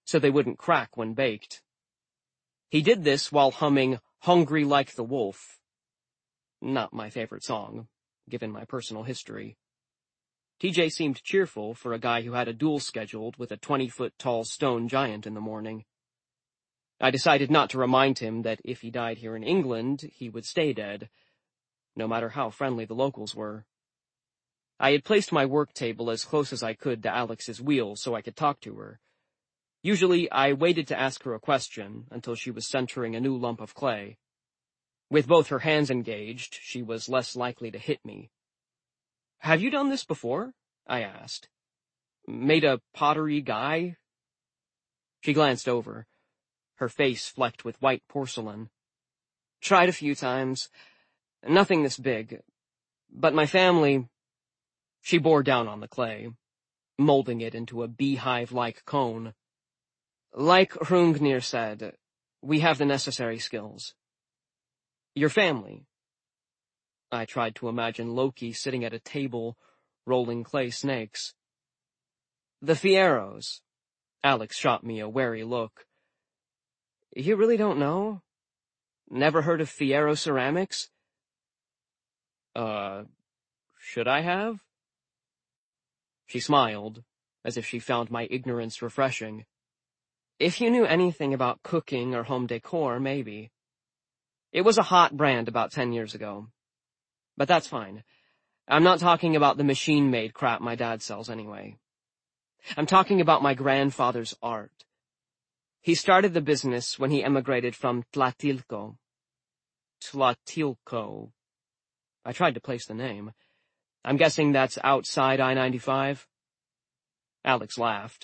so they wouldn't crack when baked. He did this while humming "Hungry Like the Wolf." Not my favorite song, given my personal history. TJ seemed cheerful for a guy who had a duel scheduled with a 20-foot-tall stone giant in the morning. I decided not to remind him that if he died here in England, he would stay dead, no matter how friendly the locals were. I had placed my work table as close as I could to Alex's wheel so I could talk to her. Usually, I waited to ask her a question until she was centering a new lump of clay. With both her hands engaged, she was less likely to hit me. "Have you done this before?" I asked. "Made a pottery guy?" She glanced over, her face flecked with white porcelain. "Tried a few times. Nothing this big. But my family—" She bore down on the clay, molding it into a beehive-like cone. "Like Hrungnir said, we have the necessary skills." "Your family?" I tried to imagine Loki sitting at a table, rolling clay snakes. "The Fieros." Alex shot me a wary look. "You really don't know? Never heard of Fiero Ceramics?" Should I have?" She smiled, as if she found my ignorance refreshing. "If you knew anything about cooking or home decor, maybe. It was a hot brand about 10 years ago. But that's fine. I'm not talking about the machine-made crap my dad sells anyway. I'm talking about my grandfather's art. He started the business when he emigrated from Tlatilco. Tlatilco. I tried to place the name. I'm guessing that's outside I-95? Alex laughed.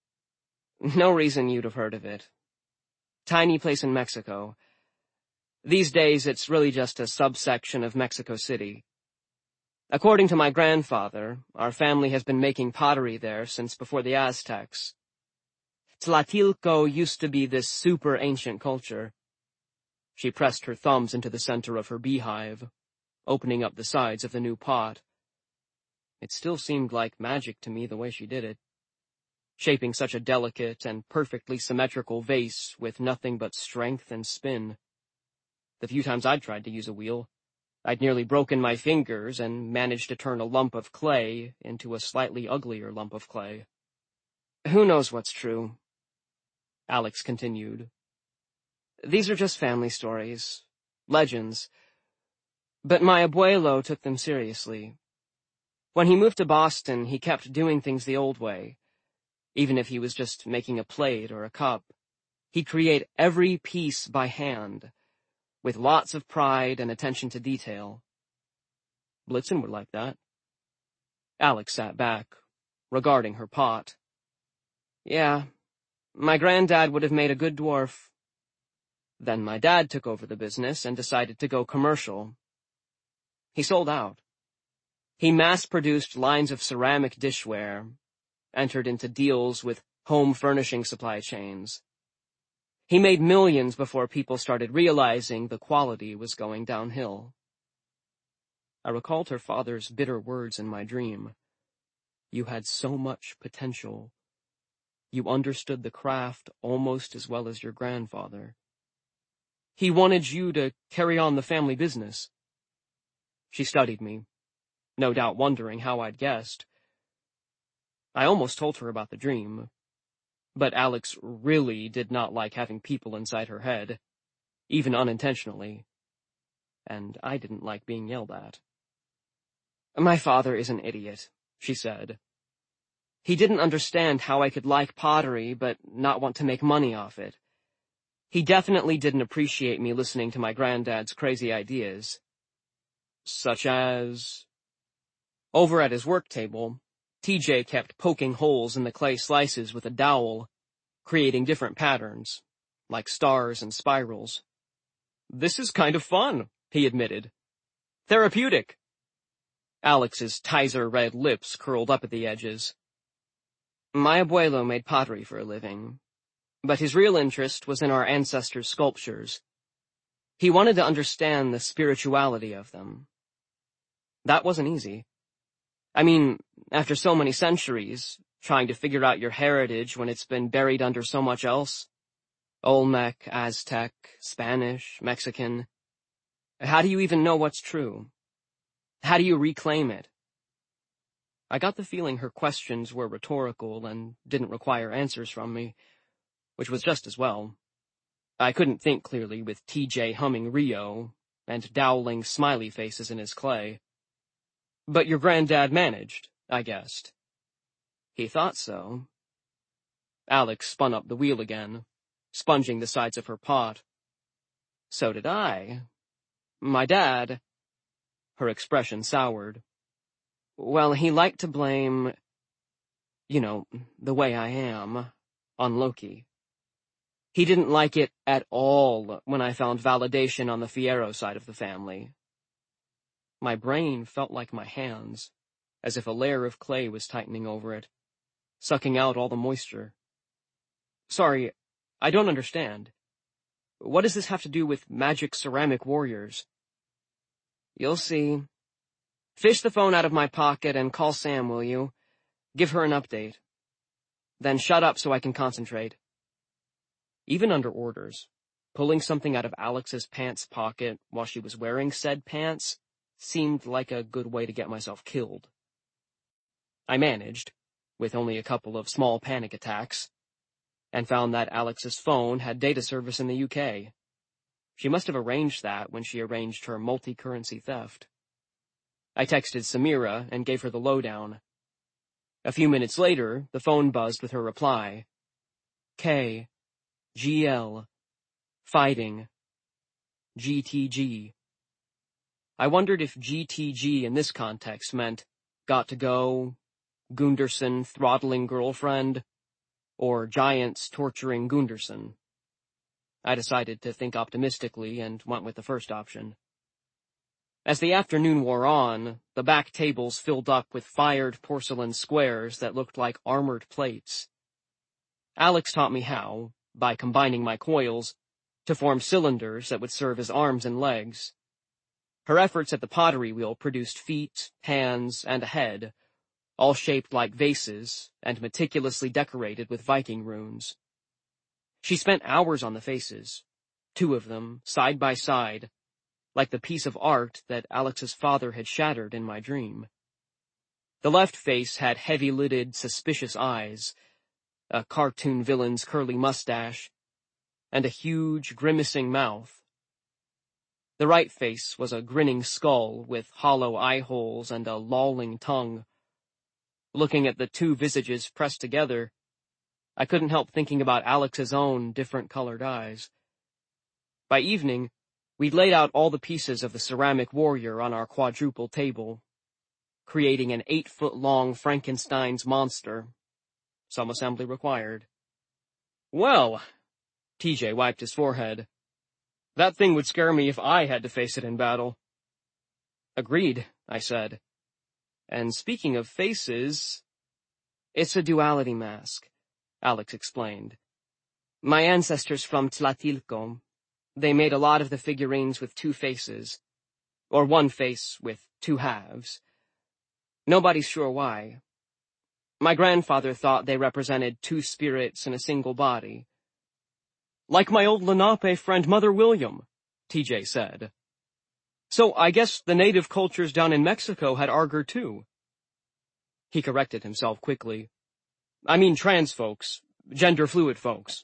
"No reason you'd have heard of it. Tiny place in Mexico. These days, it's really just a subsection of Mexico City. According to my grandfather, our family has been making pottery there since before the Aztecs. Tlatilco used to be this super ancient culture." She pressed her thumbs into the center of her beehive, opening up the sides of the new pot. It still seemed like magic to me the way she did it, shaping such a delicate and perfectly symmetrical vase with nothing but strength and spin. The few times I'd tried to use a wheel, I'd nearly broken my fingers and managed to turn a lump of clay into a slightly uglier lump of clay. "Who knows what's true?" Alex continued. "These are just family stories, legends. But my abuelo took them seriously. When he moved to Boston, he kept doing things the old way. Even if he was just making a plate or a cup, he'd create every piece by hand, with lots of pride and attention to detail. Blitzen were like that." Alex sat back, regarding her pot. "Yeah, my granddad would have made a good dwarf. Then my dad took over the business and decided to go commercial. He sold out. He mass-produced lines of ceramic dishware, entered into deals with home furnishing supply chains. He made millions before people started realizing the quality was going downhill." I recalled her father's bitter words in my dream. "You had so much potential. You understood the craft almost as well as your grandfather. He wanted you to carry on the family business." She studied me, no doubt wondering how I'd guessed. I almost told her about the dream, but Alex really did not like having people inside her head, even unintentionally, and I didn't like being yelled at. "My father is an idiot," she said. "He didn't understand how I could like pottery but not want to make money off it. He definitely didn't appreciate me listening to my granddad's crazy ideas." "Such as?" Over at his work table, TJ kept poking holes in the clay slices with a dowel, creating different patterns, like stars and spirals. "This is kind of fun," he admitted. "Therapeutic." Alex's Tizer red lips curled up at the edges. "My abuelo made pottery for a living, but his real interest was in our ancestors' sculptures. He wanted to understand the spirituality of them. That wasn't easy. I mean, after so many centuries, trying to figure out your heritage when it's been buried under so much else. Olmec, Aztec, Spanish, Mexican. How do you even know what's true? How do you reclaim it? I got the feeling her questions were rhetorical and didn't require answers from me, which was just as well. I couldn't think clearly with TJ humming Rio and dowling smiley faces in his clay. But your granddad managed, I guessed. He thought so. Alex spun up the wheel again, sponging the sides of her pot. So did I. My dad. Her expression soured. Well, he liked to blame, the way I am, on Loki. He didn't like it at all when I found validation on the Fierro side of the family. My brain felt like my hands, as if a layer of clay was tightening over it, sucking out all the moisture. Sorry, I don't understand. What does this have to do with magic ceramic warriors? You'll see. Fish the phone out of my pocket and call Sam, will you? Give her an update. Then shut up so I can concentrate. Even under orders, pulling something out of Alex's pants pocket while she was wearing said pants seemed like a good way to get myself killed. I managed, with only a couple of small panic attacks, and found that Alex's phone had data service in the UK. She must have arranged that when she arranged her multi-currency theft. I texted Samira and gave her the lowdown. A few minutes later, the phone buzzed with her reply. K. GL. Fighting. GTG. I wondered if GTG in this context meant got to go, Gunderson throttling girlfriend, or giants torturing Gunderson. I decided to think optimistically and went with the first option. As the afternoon wore on, the back tables filled up with fired porcelain squares that looked like armored plates. Alex taught me how, by combining my coils, to form cylinders that would serve as arms and legs. Her efforts at the pottery wheel produced feet, hands, and a head, all shaped like vases and meticulously decorated with Viking runes. She spent hours on the faces, 2 of them, side by side, like the piece of art that Alex's father had shattered in my dream. The left face had heavy-lidded, suspicious eyes, a cartoon villain's curly mustache, and a huge, grimacing mouth. The right face was a grinning skull with hollow eye holes and a lolling tongue. Looking at the 2 visages pressed together, I couldn't help thinking about Alex's own different-colored eyes. By evening, we'd laid out all the pieces of the ceramic warrior on our quadruple table, creating an 8-foot-long Frankenstein's monster. Some assembly required. Well, TJ wiped his forehead. That thing would scare me if I had to face it in battle. Agreed, I said. And speaking of faces, it's a duality mask, Alex explained. My ancestors from Tlatilco, they made a lot of the figurines with 2 faces, or 1 face with 2 halves. Nobody's sure why. My grandfather thought they represented 2 spirits in a single body. Like my old Lenape friend Mother William, TJ said. So I guess the native cultures down in Mexico had Arger too. He corrected himself quickly. I mean trans folks, gender-fluid folks.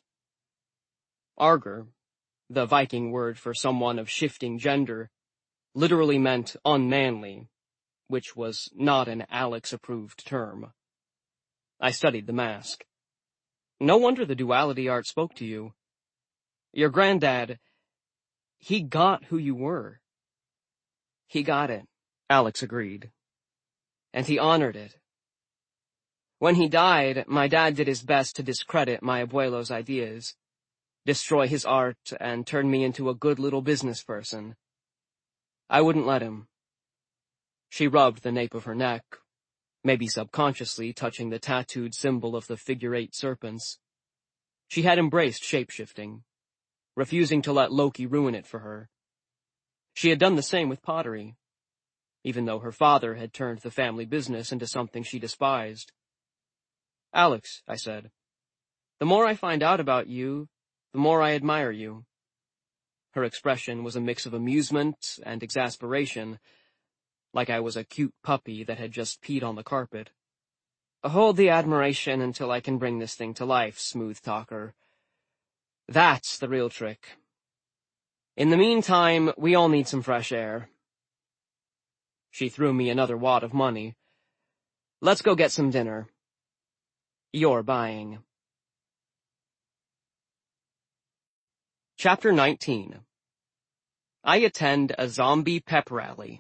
Arger, the Viking word for someone of shifting gender, literally meant unmanly, which was not an Alex-approved term. I studied the mask. No wonder the duality art spoke to you. Your granddad, he got who you were. He got it, Alex agreed. And he honored it. When he died, my dad did his best to discredit my abuelo's ideas, destroy his art, and turn me into a good little business person. I wouldn't let him. She rubbed the nape of her neck, maybe subconsciously touching the tattooed symbol of the figure-8 serpents. She had embraced shape-shifting, refusing to let Loki ruin it for her. She had done the same with pottery, even though her father had turned the family business into something she despised. Alex, I said, the more I find out about you, the more I admire you. Her expression was a mix of amusement and exasperation, like I was a cute puppy that had just peed on the carpet. Hold the admiration until I can bring this thing to life, smooth talker. That's the real trick. In the meantime, we all need some fresh air. She threw me another wad of money. Let's go get some dinner. You're buying. Chapter 19. I attend a zombie pep rally.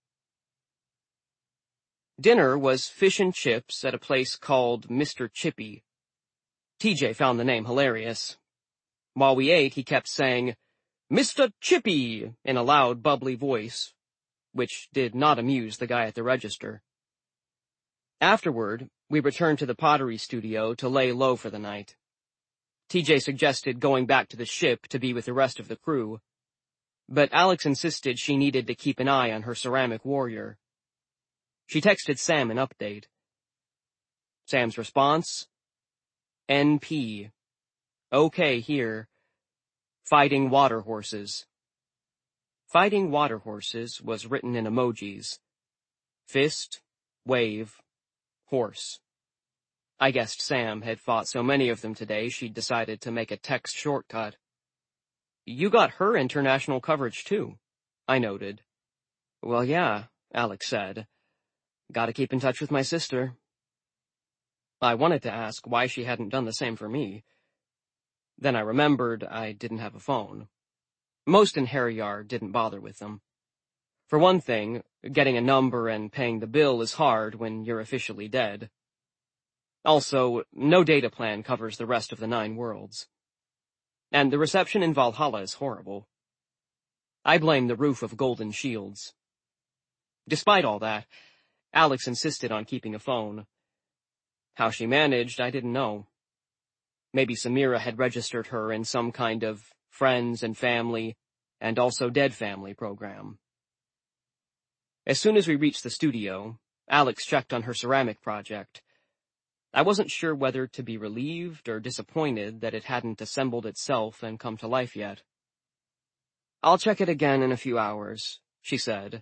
Dinner was fish and chips at a place called Mr. Chippy. TJ found the name hilarious. While we ate, he kept saying, "Mr. Chippy," in a loud, bubbly voice, which did not amuse the guy at the register. Afterward, we returned to the pottery studio to lay low for the night. TJ suggested going back to the ship to be with the rest of the crew, but Alex insisted she needed to keep an eye on her ceramic warrior. She texted Sam an update. Sam's response? NP. Okay here. Fighting water horses. Fighting water horses was written in emojis. Fist, wave, horse. I guessed Sam had fought so many of them today she'd decided to make a text shortcut. You got her international coverage too, I noted. Well, yeah, Alex said. Gotta keep in touch with my sister. I wanted to ask why she hadn't done the same for me. Then I remembered I didn't have a phone. Most in Harryard didn't bother with them. For one thing, getting a number and paying the bill is hard when you're officially dead. Also, no data plan covers the rest of the 9 worlds. And the reception in Valhalla is horrible. I blame the roof of Golden Shields. Despite all that, Alex insisted on keeping a phone. How she managed, I didn't know. Maybe Samira had registered her in some kind of friends and family, and also dead family program. As soon as we reached the studio, Alex checked on her ceramic project. I wasn't sure whether to be relieved or disappointed that it hadn't assembled itself and come to life yet. I'll check it again in a few hours, she said.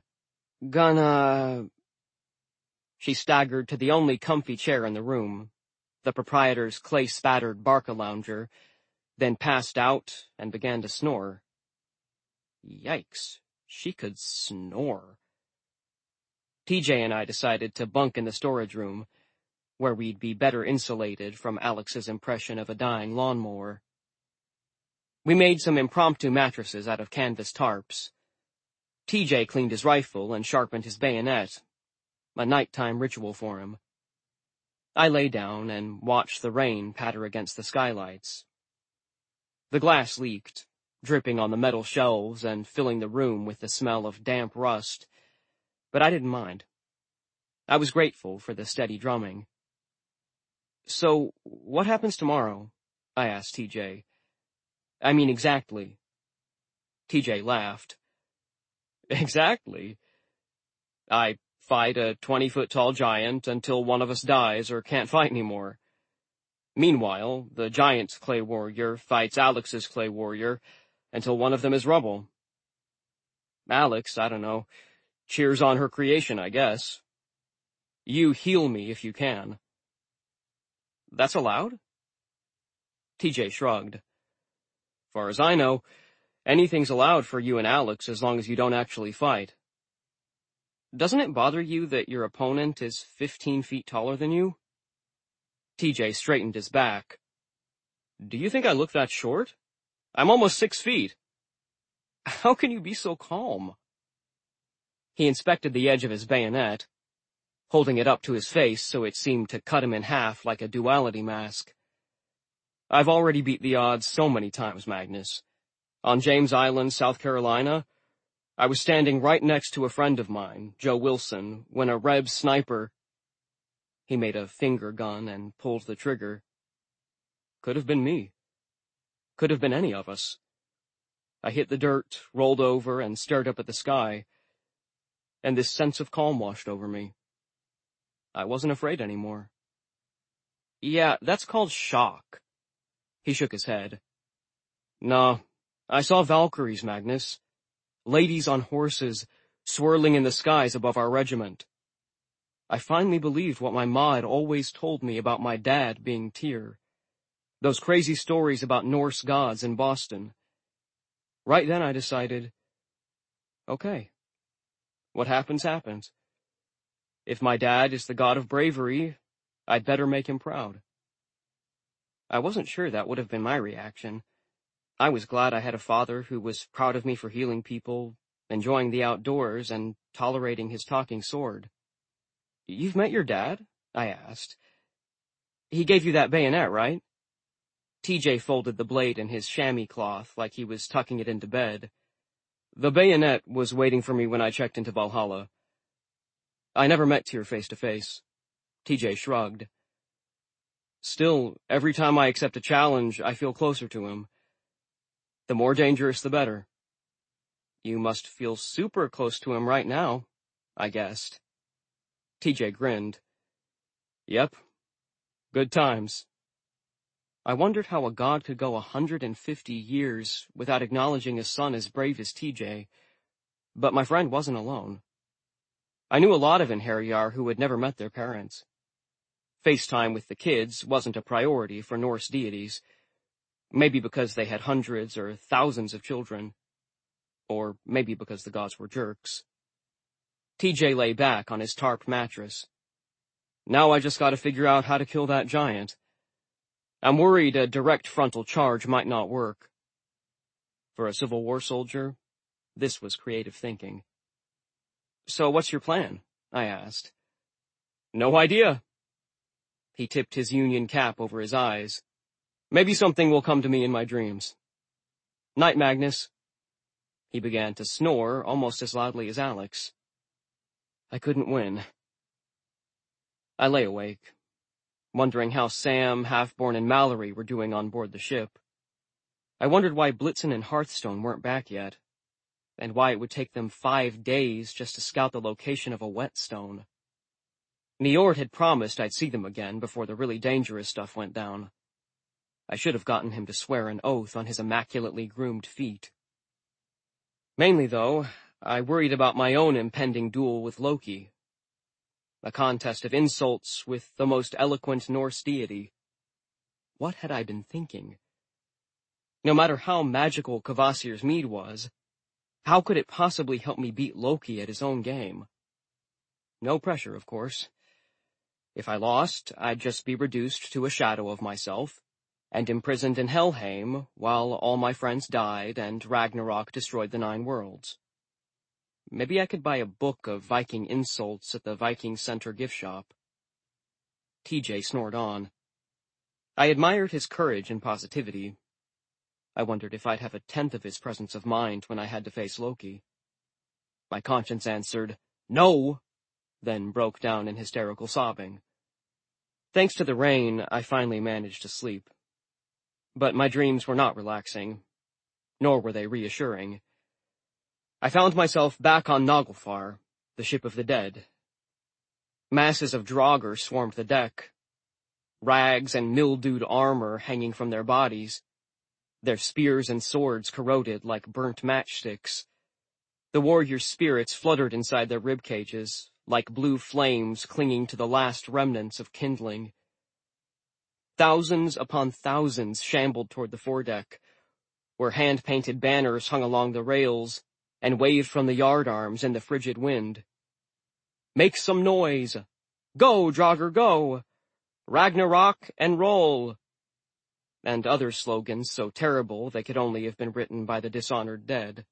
She staggered to the only comfy chair in the room, the proprietor's clay-spattered Barca lounger, then passed out and began to snore. Yikes, she could snore. TJ and I decided to bunk in the storage room, where we'd be better insulated from Alex's impression of a dying lawnmower. We made some impromptu mattresses out of canvas tarps. TJ cleaned his rifle and sharpened his bayonet, a nighttime ritual for him. I lay down and watched the rain patter against the skylights. The glass leaked, dripping on the metal shelves and filling the room with the smell of damp rust, but I didn't mind. I was grateful for the steady drumming. So, what happens tomorrow? I asked TJ. I mean exactly. TJ laughed. Exactly. I fight a 20-foot-tall giant until one of us dies or can't fight anymore. Meanwhile, the giant's clay warrior fights Alex's clay warrior until one of them is rubble. Alex, I don't know, cheers on her creation, I guess. You heal me if you can. That's allowed? TJ shrugged. Far as I know, anything's allowed for you and Alex as long as you don't actually fight. Doesn't it bother you that your opponent is 15 feet taller than you? TJ straightened his back. Do you think I look that short? I'm almost 6 feet. How can you be so calm? He inspected the edge of his bayonet, holding it up to his face so it seemed to cut him in half like a duality mask. I've already beat the odds so many times, Magnus. On James Island, South Carolina, I was standing right next to a friend of mine, Joe Wilson, when a Reb sniper... He made a finger gun and pulled the trigger. Could have been me. Could have been any of us. I hit the dirt, rolled over, and stared up at the sky, and this sense of calm washed over me. I wasn't afraid anymore. Yeah, that's called shock. He shook his head. No, I saw Valkyries, Magnus. Ladies on horses, swirling in the skies above our regiment. I finally believed what my ma had always told me about my dad being Tyr. Those crazy stories about Norse gods in Boston. Right then I decided, okay, what happens, happens. If my dad is the god of bravery, I'd better make him proud. I wasn't sure that would have been my reaction. I was glad I had a father who was proud of me for healing people, enjoying the outdoors, and tolerating his talking sword. You've met your dad? I asked. He gave you that bayonet, right? TJ folded the blade in his chamois cloth like he was tucking it into bed. The bayonet was waiting for me when I checked into Valhalla. I never met Tyr face to face. TJ shrugged. Still, every time I accept a challenge, I feel closer to him. The more dangerous, the better. You must feel super close to him right now, I guessed. TJ grinned. Yep. Good times. I wondered how a god could go 150 years without acknowledging a son as brave as TJ, but my friend wasn't alone. I knew a lot of Einherjar who had never met their parents. FaceTime with the kids wasn't a priority for Norse deities, maybe because they had hundreds or thousands of children, or maybe because the gods were jerks. TJ lay back on his tarp mattress. Now I just gotta figure out how to kill that giant. I'm worried a direct frontal charge might not work. For a Civil War soldier, this was creative thinking. So what's your plan? I asked. No idea. He tipped his Union cap over his eyes. Maybe something will come to me in my dreams. Night, Magnus. He began to snore almost as loudly as Alex. I couldn't win. I lay awake, wondering how Sam, Halfborn, and Mallory were doing on board the ship. I wondered why Blitzen and Hearthstone weren't back yet, and why it would take them 5 days just to scout the location of a whetstone. Njord had promised I'd see them again before the really dangerous stuff went down. I should have gotten him to swear an oath on his immaculately groomed feet. Mainly, though, I worried about my own impending duel with Loki. A contest of insults with the most eloquent Norse deity. What had I been thinking? No matter how magical Kvasir's mead was, how could it possibly help me beat Loki at his own game? No pressure, of course. If I lost, I'd just be reduced to a shadow of myself, and imprisoned in Helheim while all my friends died and Ragnarok destroyed the 9 worlds. Maybe I could buy a book of Viking insults at the Viking Center gift shop. TJ snored on. I admired his courage and positivity. I wondered if I'd have a tenth of his presence of mind when I had to face Loki. My conscience answered, no, then broke down in hysterical sobbing. Thanks to the rain, I finally managed to sleep. But my dreams were not relaxing, nor were they reassuring. I found myself back on Naglfar, the ship of the dead. Masses of Draugr swarmed the deck, rags and mildewed armor hanging from their bodies, their spears and swords corroded like burnt matchsticks. The warriors' spirits fluttered inside their rib cages, like blue flames clinging to the last remnants of kindling. Thousands upon thousands shambled toward the foredeck, where hand-painted banners hung along the rails and waved from the yardarms in the frigid wind. Make some noise! Go, Draugr, go! Ragnarok and roll! And other slogans so terrible they could only have been written by the dishonored dead.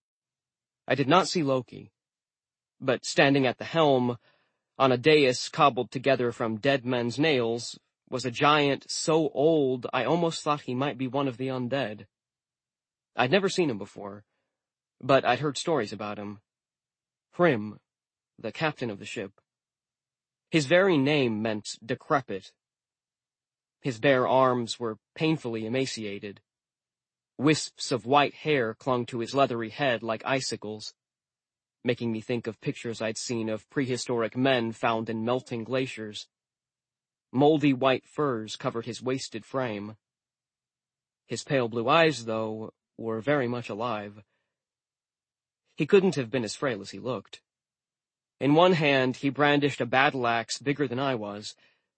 I did not see Loki, but standing at the helm, on a dais cobbled together from dead men's nails, was a giant so old I almost thought he might be one of the undead. I'd never seen him before, but I'd heard stories about him. Hrym, the captain of the ship. His very name meant decrepit. His bare arms were painfully emaciated. Wisps of white hair clung to his leathery head like icicles, making me think of pictures I'd seen of prehistoric men found in melting glaciers. Moldy white furs covered his wasted frame. His pale blue eyes, though, were very much alive. He couldn't have been as frail as he looked. In one hand, he brandished a battle axe bigger than I was.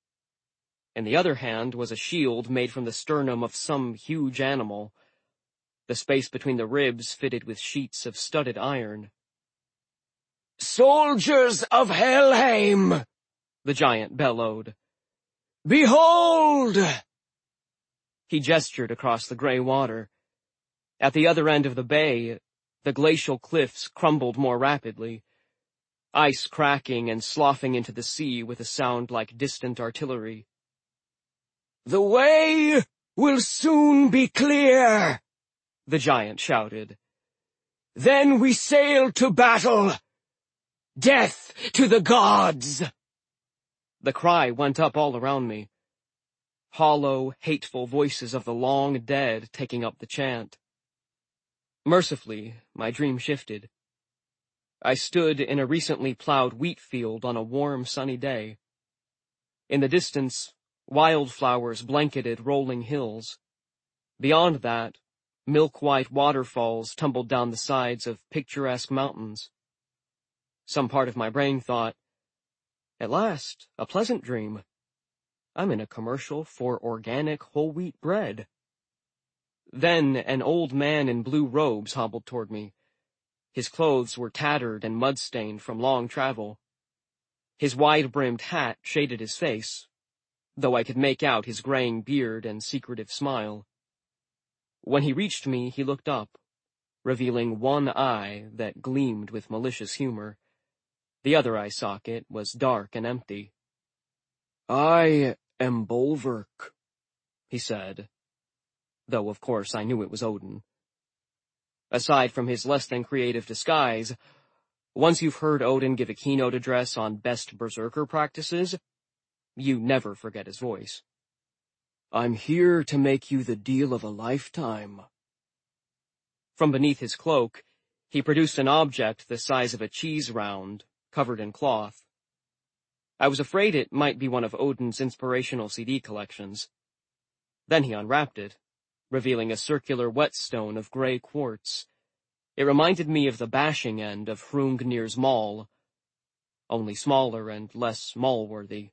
In the other hand was a shield made from the sternum of some huge animal, the space between the ribs fitted with sheets of studded iron. "Soldiers of Helheim!" the giant bellowed. "Behold!" He gestured across the gray water. At the other end of the bay, the glacial cliffs crumbled more rapidly, ice cracking and sloughing into the sea with a sound like distant artillery. "The way will soon be clear," the giant shouted. "Then we sail to battle. Death to the gods!" The cry went up all around me. Hollow, hateful voices of the long dead taking up the chant. Mercifully, my dream shifted. I stood in a recently plowed wheat field on a warm, sunny day. In the distance, wildflowers blanketed rolling hills. Beyond that, milk-white waterfalls tumbled down the sides of picturesque mountains. Some part of my brain thought, at last, a pleasant dream. I'm in a commercial for organic whole wheat bread. Then an old man in blue robes hobbled toward me. His clothes were tattered and mud-stained from long travel. His wide-brimmed hat shaded his face, though I could make out his graying beard and secretive smile. When he reached me, he looked up, revealing one eye that gleamed with malicious humor. The other eye socket was dark and empty. "I am Bolverk," he said, though of course I knew it was Odin. Aside from his less than creative disguise, once you've heard Odin give a keynote address on best berserker practices, you never forget his voice. "I'm here to make you the deal of a lifetime." From beneath his cloak, he produced an object the size of a cheese round, covered in cloth. I was afraid it might be one of Odin's inspirational CD collections. Then he unwrapped it, revealing a circular whetstone of gray quartz. It reminded me of the bashing end of Hrungnir's maul, only smaller and less maul-worthy.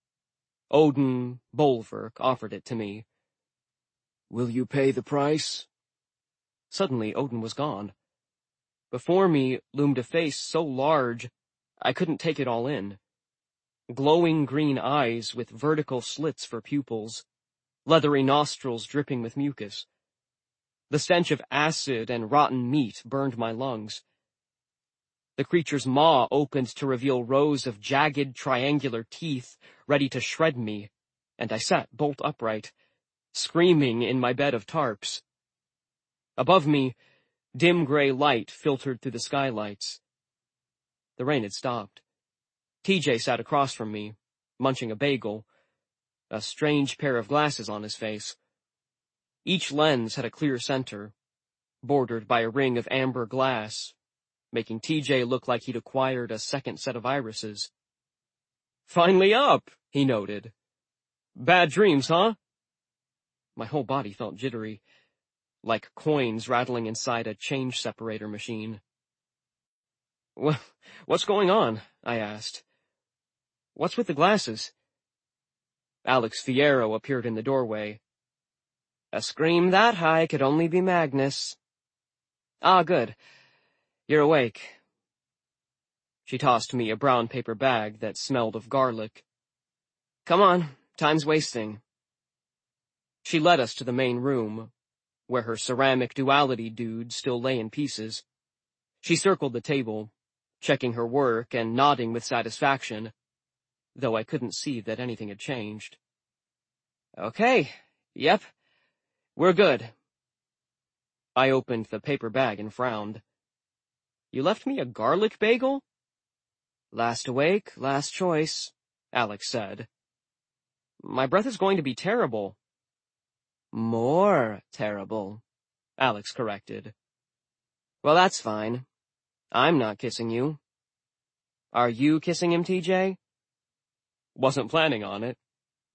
Odin Bolverk offered it to me. "Will you pay the price?" Suddenly Odin was gone. Before me loomed a face so large I couldn't take it all in. Glowing green eyes with vertical slits for pupils, leathery nostrils dripping with mucus. The stench of acid and rotten meat burned my lungs. The creature's maw opened to reveal rows of jagged triangular teeth ready to shred me, and I sat bolt upright, screaming in my bed of tarps. Above me, dim gray light filtered through the skylights. The rain had stopped. TJ sat across from me, munching a bagel, a strange pair of glasses on his face. Each lens had a clear center, bordered by a ring of amber glass, making TJ look like he'd acquired a second set of irises. "Finally up," he noted. "Bad dreams, huh?" My whole body felt jittery, like coins rattling inside a change separator machine. "What's going on?" I asked. "What's with the glasses?" Alex Fierro appeared in the doorway. "A scream that high could only be Magnus." "Ah, good. You're awake." She tossed me a brown paper bag that smelled of garlic. "Come on, time's wasting." She led us to the main room, where her ceramic duality dude still lay in pieces. She circled the table, checking her work and nodding with satisfaction, though I couldn't see that anything had changed. "Okay, yep, we're good." I opened the paper bag and frowned. "You left me a garlic bagel?" "Last awake, last choice," Alex said. "My breath is going to be terrible." "More terrible," Alex corrected. "Well, that's fine. I'm not kissing you." "Are you kissing him, TJ?" "Wasn't planning on it."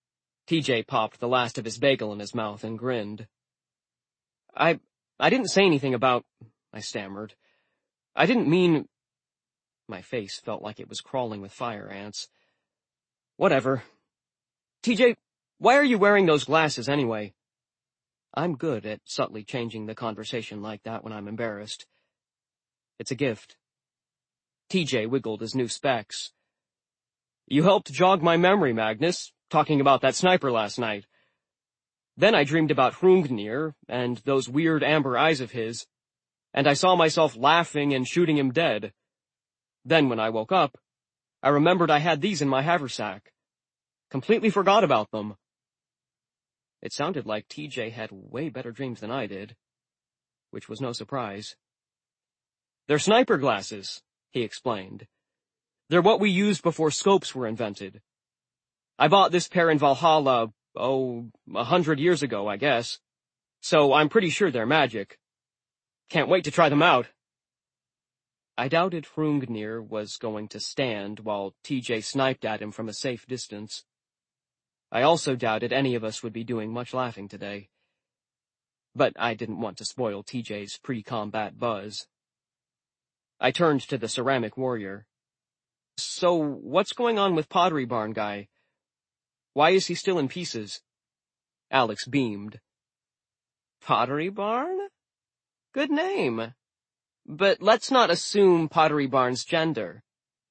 TJ popped the last of his bagel in his mouth and grinned. I didn't say anything about, I stammered. I didn't mean... My face felt like it was crawling with fire ants. Whatever. TJ, why are you wearing those glasses anyway? I'm good at subtly changing the conversation like that when I'm embarrassed. It's a gift. TJ wiggled his new specs. You helped jog my memory, Magnus, talking about that sniper last night. Then I dreamed about Hrungnir and those weird amber eyes of his, and I saw myself laughing and shooting him dead. Then when I woke up, I remembered I had these in my haversack. Completely forgot about them. It sounded like TJ had way better dreams than I did, which was no surprise. They're sniper glasses, he explained. They're what we used before scopes were invented. I bought this pair in Valhalla, 100 years ago, I guess. So I'm pretty sure they're magic. Can't wait to try them out. I doubted Hrungnir was going to stand while TJ sniped at him from a safe distance. I also doubted any of us would be doing much laughing today. But I didn't want to spoil TJ's pre-combat buzz. I turned to the ceramic warrior. So, what's going on with Pottery Barn guy? Why is he still in pieces? Alex beamed. Pottery Barn? Good name. But let's not assume Pottery Barn's gender.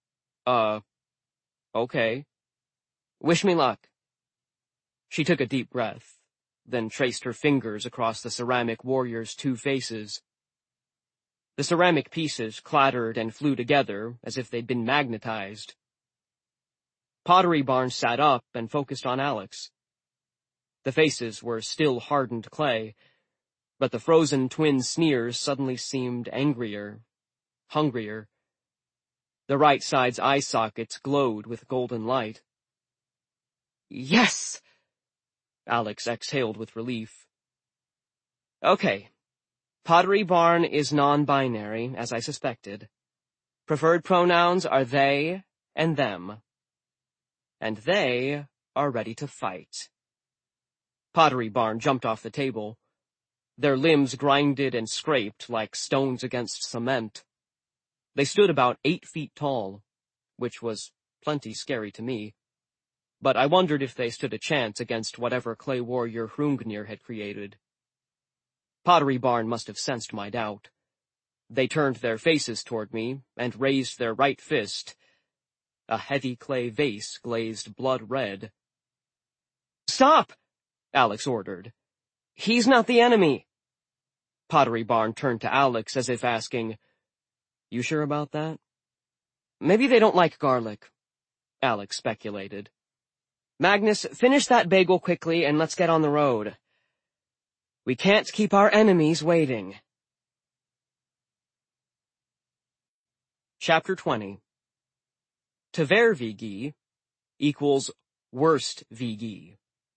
Okay. Wish me luck. She took a deep breath, then traced her fingers across the ceramic warrior's two faces. The ceramic pieces clattered and flew together as if they'd been magnetized. Pottery Barn sat up and focused on Alex. The faces were still hardened clay, but the frozen twin sneers suddenly seemed angrier, hungrier. The right side's eye sockets glowed with golden light. Yes! Alex exhaled with relief. Okay. Pottery Barn is non-binary, as I suspected. Preferred pronouns are they and them. And they are ready to fight. Pottery Barn jumped off the table. Their limbs grinded and scraped like stones against cement. They stood about 8 feet tall, which was plenty scary to me. But I wondered if they stood a chance against whatever clay warrior Hrungnir had created. Pottery Barn must have sensed my doubt. They turned their faces toward me and raised their right fist. A heavy clay vase glazed blood red. Stop! Alex ordered. He's not the enemy. Pottery Barn turned to Alex as if asking, You sure about that? Maybe they don't like garlic, Alex speculated. Magnus, finish that bagel quickly and let's get on the road. We can't keep our enemies waiting. Chapter 20. Tvervigi equals worst Vigi.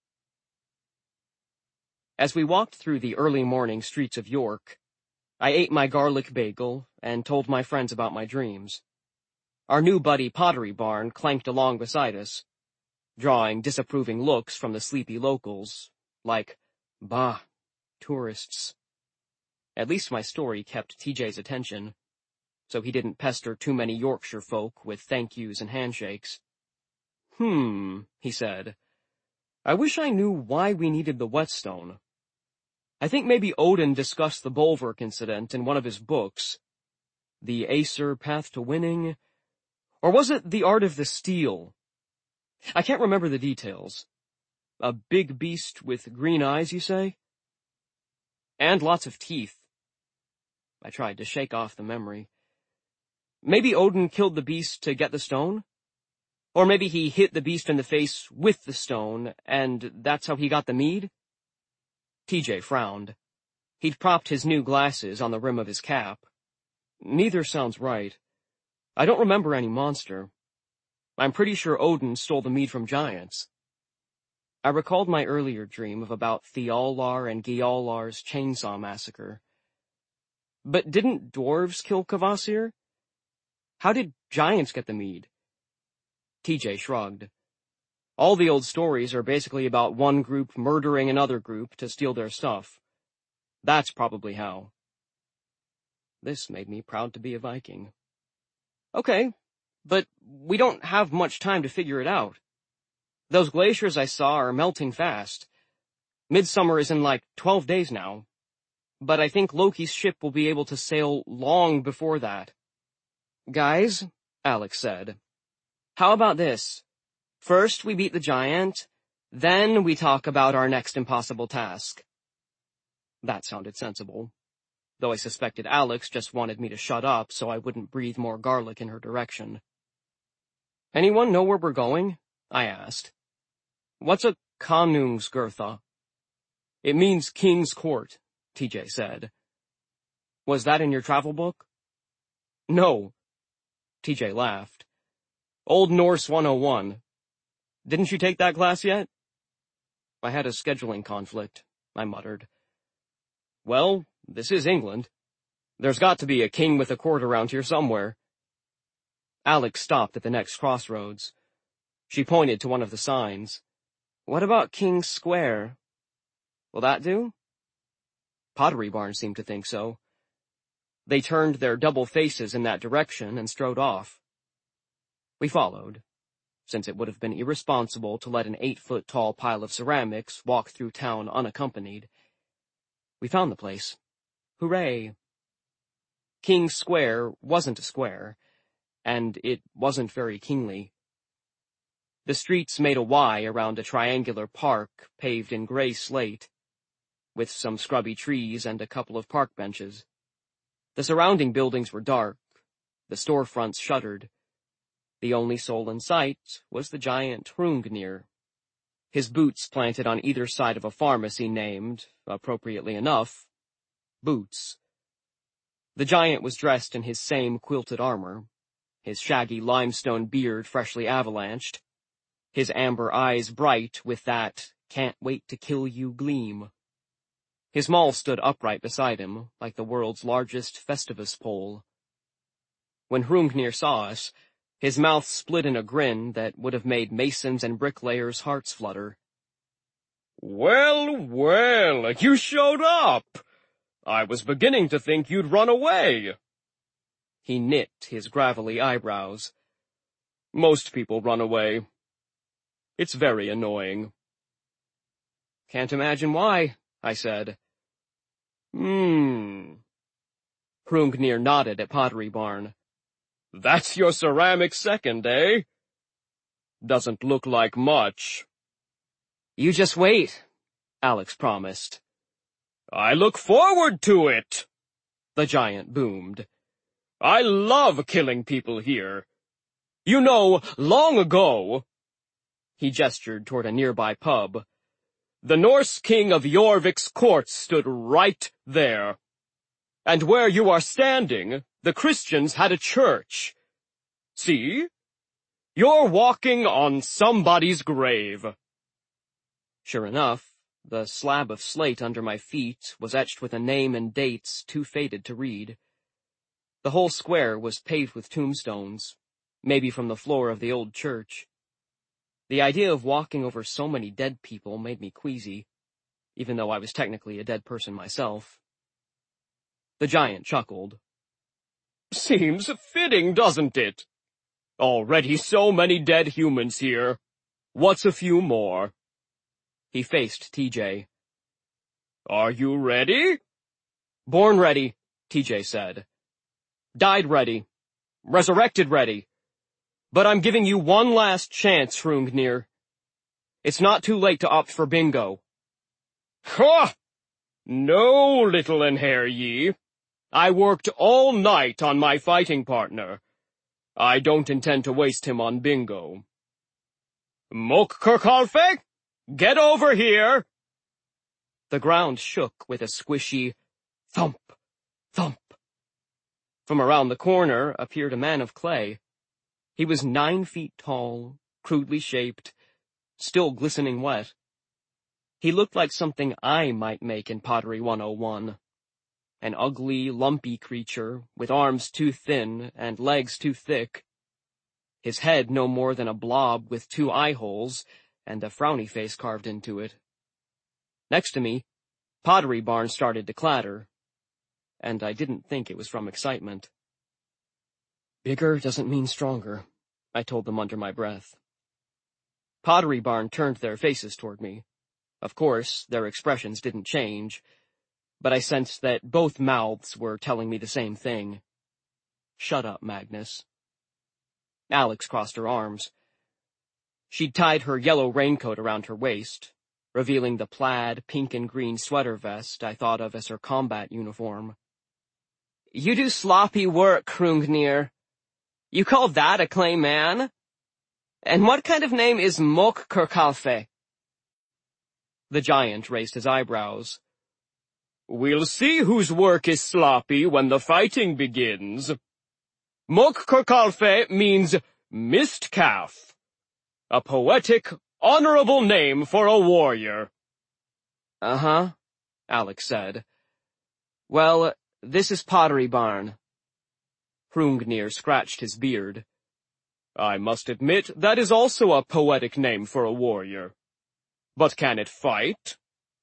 As we walked through the early morning streets of York, I ate my garlic bagel and told my friends about my dreams. Our new buddy Pottery Barn clanked along beside us, drawing disapproving looks from the sleepy locals, like, bah, tourists. At least my story kept TJ's attention, so he didn't pester too many Yorkshire folk with thank yous and handshakes. He said. I wish I knew why we needed the whetstone. I think maybe Odin discussed the Bulwark incident in one of his books. The Aesir Path to Winning? Or was it The Art of the Steel? I can't remember the details. A big beast with green eyes, you say? And lots of teeth. I tried to shake off the memory. Maybe Odin killed the beast to get the stone? Or maybe he hit the beast in the face with the stone, and that's how he got the mead? TJ frowned. He'd propped his new glasses on the rim of his cap. Neither sounds right. I don't remember any monster. I'm pretty sure Odin stole the mead from giants. I recalled my earlier dream of about Thiallar and Giallar's chainsaw massacre. But didn't dwarves kill Kvasir? How did giants get the mead? TJ shrugged. All the old stories are basically about one group murdering another group to steal their stuff. That's probably how. This made me proud to be a Viking. Okay, but we don't have much time to figure it out. Those glaciers I saw are melting fast. Midsummer is in like 12 days now. But I think Loki's ship will be able to sail long before that. Guys, Alex said, how about this? First we beat the giant, then we talk about our next impossible task. That sounded sensible, though I suspected Alex just wanted me to shut up so I wouldn't breathe more garlic in her direction. Anyone know where we're going? I asked. What's a Konungsgörtha? It means King's Court, TJ said. Was that in your travel book? No. TJ laughed. Old Norse 101. Didn't you take that class yet? I had a scheduling conflict, I muttered. Well, this is England. There's got to be a king with a court around here somewhere. Alex stopped at the next crossroads. She pointed to one of the signs. What about King's Square? Will that do? Pottery Barn seemed to think so. They turned their double faces in that direction and strode off. We followed, since it would have been irresponsible to let an 8-foot-tall pile of ceramics walk through town unaccompanied. We found the place. Hooray! King's Square wasn't a square, and it wasn't very kingly. The streets made a Y around a triangular park paved in gray slate, with some scrubby trees and a couple of park benches. The surrounding buildings were dark, the storefronts shuttered. The only soul in sight was the giant Hrungnir, his boots planted on either side of a pharmacy named, appropriately enough, Boots. The giant was dressed in his same quilted armor, his shaggy limestone beard freshly avalanched, his amber eyes bright with that can't-wait-to-kill-you gleam. His maul stood upright beside him, like the world's largest Festivus pole. When Hrungnir saw us, his mouth split in a grin that would have made masons and bricklayers' hearts flutter. Well, well, you showed up! I was beginning to think you'd run away. He knit his gravelly eyebrows. Most people run away. It's very annoying. Can't imagine why, I said. Hrungnir nodded at Pottery Barn. That's your ceramic second, eh? Doesn't look like much. You just wait, Alex promised. I look forward to it, the giant boomed. I love killing people here. You know, long ago, he gestured toward a nearby pub, the Norse king of Jorvik's court stood right there. And where you are standing, the Christians had a church. See? You're walking on somebody's grave. Sure enough, the slab of slate under my feet was etched with a name and dates too faded to read. The whole square was paved with tombstones, maybe from the floor of the old church. The idea of walking over so many dead people made me queasy, even though I was technically a dead person myself. The giant chuckled. Seems fitting, doesn't it? Already so many dead humans here. What's a few more? He faced TJ. Are you ready? Born ready, TJ said. Died ready. Resurrected ready. But I'm giving you one last chance, Hrungnir. It's not too late to opt for bingo. Ha! No, little Einherji. Ye. I worked all night on my fighting partner. I don't intend to waste him on bingo. Mukkkurkalfe, get over here! The ground shook with a squishy thump, thump. From around the corner appeared a man of clay. He was 9 feet tall, crudely shaped, still glistening wet. He looked like something I might make in Pottery 101. An ugly, lumpy creature, with arms too thin and legs too thick. His head no more than a blob with 2 eye holes, and a frowny face carved into it. Next to me, Pottery Barn started to clatter, and I didn't think it was from excitement. Bigger doesn't mean stronger, I told them under my breath. Pottery Barn turned their faces toward me. Of course, their expressions didn't change, but I sensed that both mouths were telling me the same thing. Shut up, Magnus. Alex crossed her arms. She'd tied her yellow raincoat around her waist, revealing the plaid pink and green sweater vest I thought of as her combat uniform. You do sloppy work, Hrungnir. You call that a clay man? And what kind of name is Mokkurkalfe? The giant raised his eyebrows. We'll see whose work is sloppy when the fighting begins. Mokkurkalfe means mist calf, a poetic, honorable name for a warrior. Uh-huh, Alex said. Well, this is Pottery Barn. Hrungnir scratched his beard. I must admit that is also a poetic name for a warrior. But can it fight?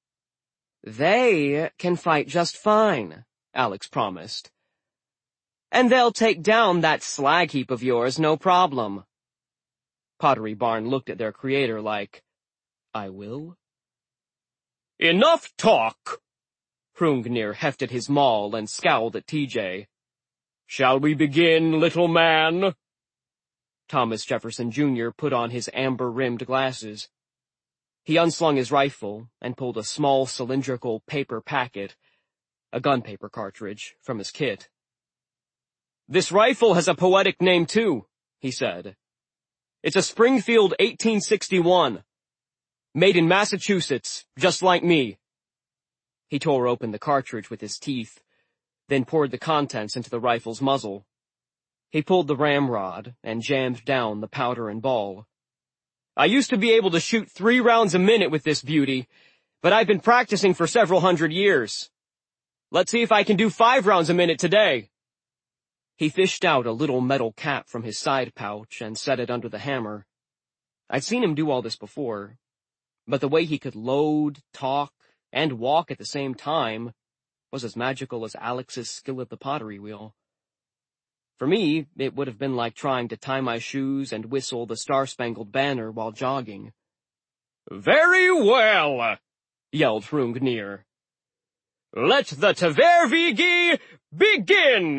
They can fight just fine, Alex promised. And they'll take down that slag heap of yours, no problem. Pottery Barn looked at their creator like, I will? Enough talk! Hrungnir hefted his maul and scowled at TJ. Shall we begin, little man? Thomas Jefferson Jr. put on his amber-rimmed glasses. He unslung his rifle and pulled a small cylindrical paper packet, a gunpaper cartridge, from his kit. This rifle has a poetic name too, he said. It's a Springfield 1861. Made in Massachusetts, just like me. He tore open the cartridge with his teeth, then poured the contents into the rifle's muzzle. He pulled the ramrod and jammed down the powder and ball. I used to be able to shoot 3 rounds a minute with this beauty, but I've been practicing for several hundred years. Let's see if I can do 5 rounds a minute today. He fished out a little metal cap from his side pouch and set it under the hammer. I'd seen him do all this before, but the way he could load, talk, and walk at the same time was as magical as Alex's skill at the pottery wheel. For me, it would have been like trying to tie my shoes and whistle the Star-Spangled Banner while jogging. Very well, yelled Hrungnir. Let the Tvervigi begin!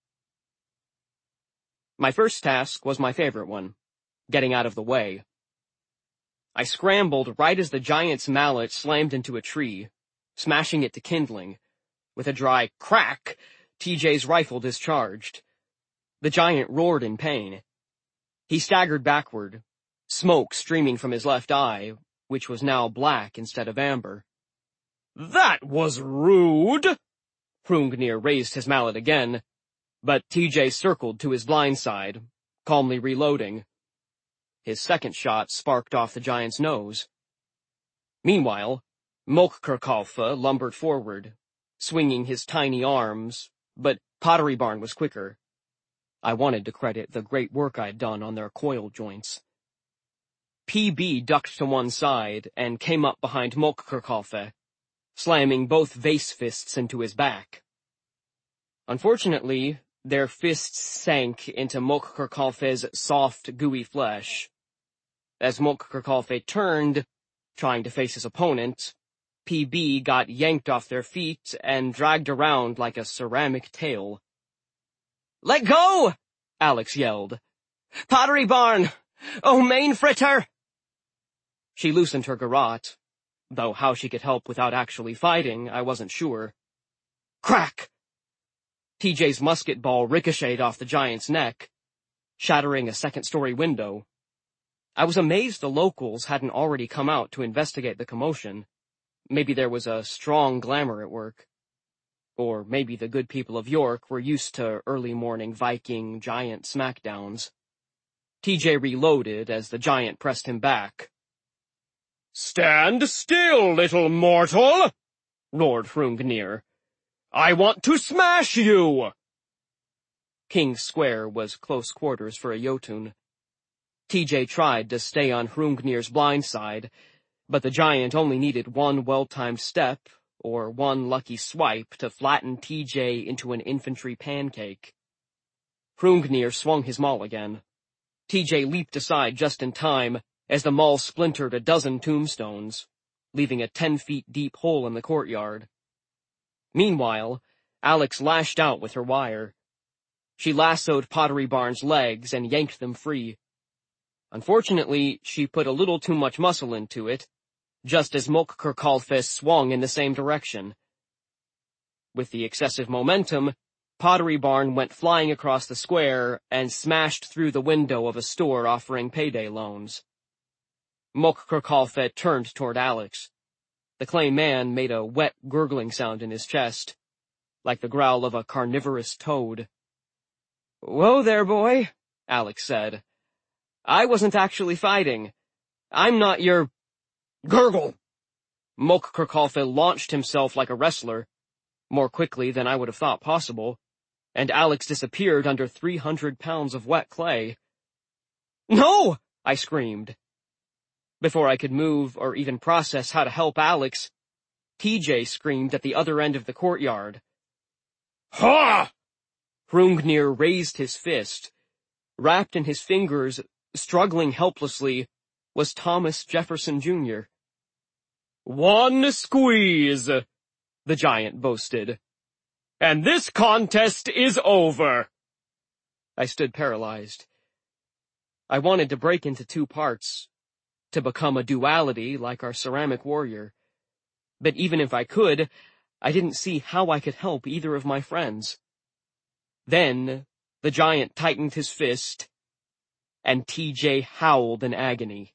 My first task was my favorite one, getting out of the way. I scrambled right as the giant's mallet slammed into a tree, smashing it to kindling. With a dry crack, TJ's rifle discharged. The giant roared in pain. He staggered backward, smoke streaming from his left eye, which was now black instead of amber. That was rude! Hrungnir raised his mallet again, but TJ circled to his blind side, calmly reloading. His second shot sparked off the giant's nose. Meanwhile, Mokkurkalfe lumbered forward, swinging his tiny arms, but Pottery Barn was quicker. I wanted to credit the great work I'd done on their coil joints. PB ducked to one side and came up behind Mokkurkalfe, slamming both vase fists into his back. Unfortunately, their fists sank into Mokkurkalfe's soft, gooey flesh. As Mokkurkalfe turned, trying to face his opponent, PB got yanked off their feet and dragged around like a ceramic tail. Let go! Alex yelled. Pottery Barn! Oh, main fritter! She loosened her garrote, though how she could help without actually fighting, I wasn't sure. Crack! TJ's musket ball ricocheted off the giant's neck, shattering a second-story window. I was amazed the locals hadn't already come out to investigate the commotion. Maybe there was a strong glamour at work. Or maybe the good people of York were used to early-morning Viking giant smackdowns. TJ reloaded as the giant pressed him back. Stand still, little mortal! Roared Hrungnir. I want to smash you! King's Square was close quarters for a Jotun. TJ tried to stay on Hrungnir's blind side, but the giant only needed one well-timed step, or one lucky swipe, to flatten TJ into an infantry pancake. Hrungnir swung his maul again. TJ leaped aside just in time as the maul splintered a dozen tombstones, leaving a 10-feet-deep hole in the courtyard. Meanwhile, Alex lashed out with her wire. She lassoed Pottery Barn's legs and yanked them free. Unfortunately, she put a little too much muscle into it, just as Mokkurkalfe swung in the same direction. With the excessive momentum, Pottery Barn went flying across the square and smashed through the window of a store offering payday loans. Mokkurkalfe turned toward Alex. The clay man made a wet, gurgling sound in his chest, like the growl of a carnivorous toad. "Whoa there, boy," Alex said. "I wasn't actually fighting. I'm not your—" "Gurgle!" Mokkurkalfe launched himself like a wrestler, more quickly than I would have thought possible, and Alex disappeared under 300 pounds of wet clay. "No!" I screamed. Before I could move or even process how to help Alex, TJ screamed at the other end of the courtyard. "Ha!" Hrungnir raised his fist. Wrapped in his fingers, struggling helplessly, was Thomas Jefferson Jr. "One squeeze," the giant boasted. "And this contest is over." I stood paralyzed. I wanted to break into two parts, to become a duality like our ceramic warrior. But even if I could, I didn't see how I could help either of my friends. Then, the giant tightened his fist, and TJ howled in agony.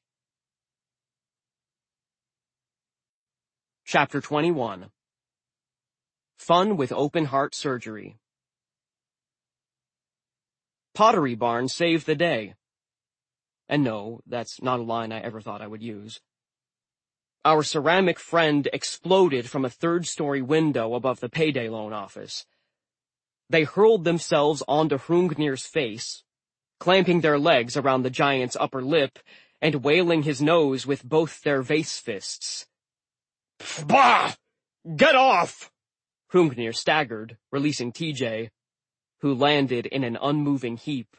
Chapter 21. Fun with open-heart surgery. Pottery Barn saved the day. And no, that's not a line I ever thought I would use. Our ceramic friend exploded from a third-story window above the payday loan office. They hurled themselves onto Hrungnir's face, clamping their legs around the giant's upper lip and wailing his nose with both their vase fists. "Bah! Get off!" Hrungnir staggered, releasing TJ, who landed in an unmoving heap.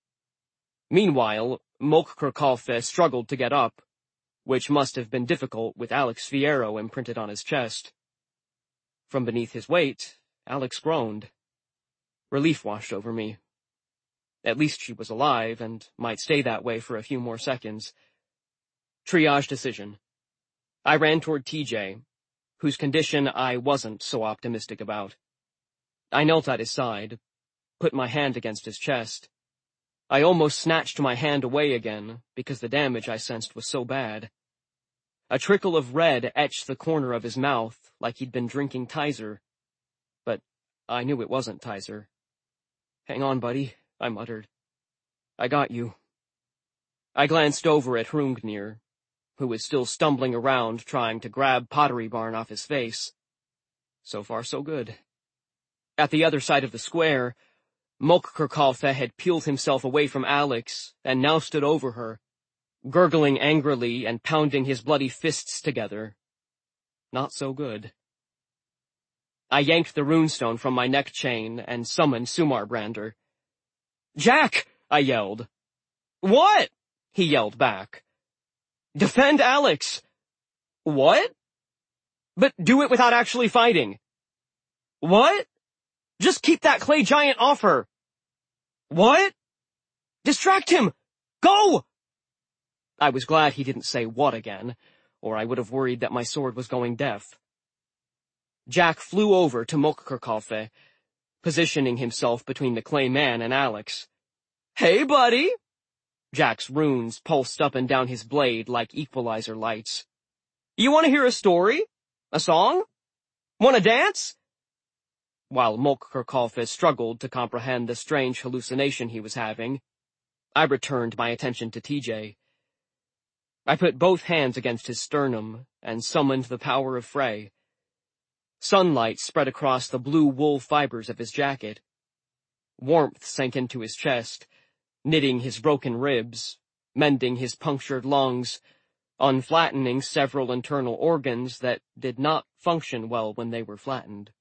Meanwhile, Mokkurkalfe struggled to get up, which must have been difficult with Alex Fierro imprinted on his chest. From beneath his weight, Alex groaned. Relief washed over me. At least she was alive, and might stay that way for a few more seconds. Triage decision. I ran toward TJ, whose condition I wasn't so optimistic about. I knelt at his side, put my hand against his chest. I almost snatched my hand away again, because the damage I sensed was so bad. A trickle of red etched the corner of his mouth, like he'd been drinking Tizer. But I knew it wasn't Tizer. "Hang on, buddy," I muttered. "I got you." I glanced over at Hrungnir, who was still stumbling around trying to grab Pottery Barn off his face. So far, so good. At the other side of the square, Mokkurkalfe had peeled himself away from Alex and now stood over her, gurgling angrily and pounding his bloody fists together. Not so good. I yanked the runestone from my neck chain and summoned Sumarbrander. "Jack!" I yelled. "What?" he yelled back. "Defend Alex!" "What?" "But do it without actually fighting." "What?" "Just keep that clay giant off her." "What?" "Distract him! Go!" I was glad he didn't say what again, or I would have worried that my sword was going deaf. Jack flew over to Mokkurkalfe, positioning himself between the clay man and Alex. "Hey, buddy!" Jack's runes pulsed up and down his blade like equalizer lights. "You want to hear a story? A song? Want to dance?" While Mokkurkalfe struggled to comprehend the strange hallucination he was having, I returned my attention to TJ. I put both hands against his sternum and summoned the power of Frey. Sunlight spread across the blue wool fibers of his jacket. Warmth sank into his chest, knitting his broken ribs, mending his punctured lungs, unflattening several internal organs that did not function well when they were flattened.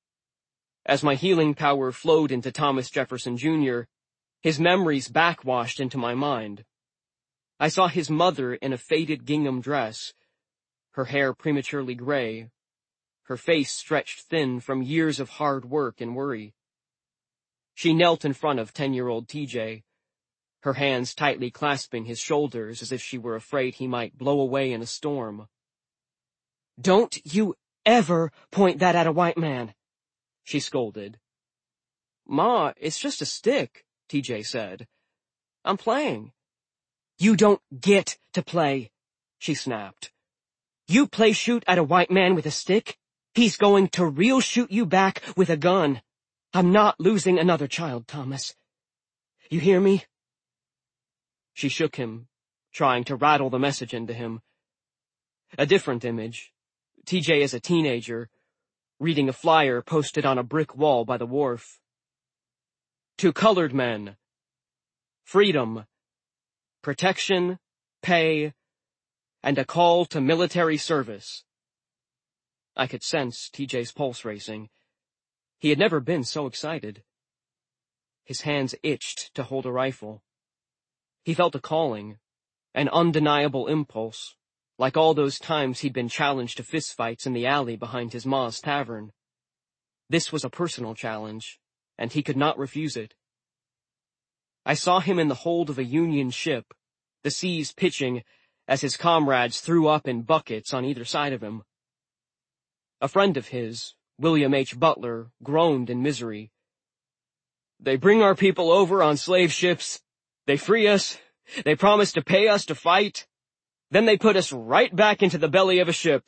As my healing power flowed into Thomas Jefferson Jr., his memories backwashed into my mind. I saw his mother in a faded gingham dress, her hair prematurely gray, her face stretched thin from years of hard work and worry. She knelt in front of 10-year-old TJ, her hands tightly clasping his shoulders as if she were afraid he might blow away in a storm. "Don't you ever point that at a white man," she scolded. "Ma, it's just a stick," TJ said. "I'm playing." "You don't get to play," she snapped. "You play shoot at a white man with a stick, he's going to real shoot you back with a gun. I'm not losing another child, Thomas. You hear me?" She shook him, trying to rattle the message into him. A different image, TJ as a teenager, reading a flyer posted on a brick wall by the wharf. "To colored men. Freedom, protection, pay, and a call to military service." I could sense TJ's pulse racing. He had never been so excited. His hands itched to hold a rifle. He felt a calling, an undeniable impulse, like all those times he'd been challenged to fistfights in the alley behind his ma's tavern. This was a personal challenge, and he could not refuse it. I saw him in the hold of a Union ship, the seas pitching as his comrades threw up in buckets on either side of him. A friend of his, William H. Butler, groaned in misery. "They bring our people over on slave ships, they free us, they promise to pay us to fight, then they put us right back into the belly of a ship."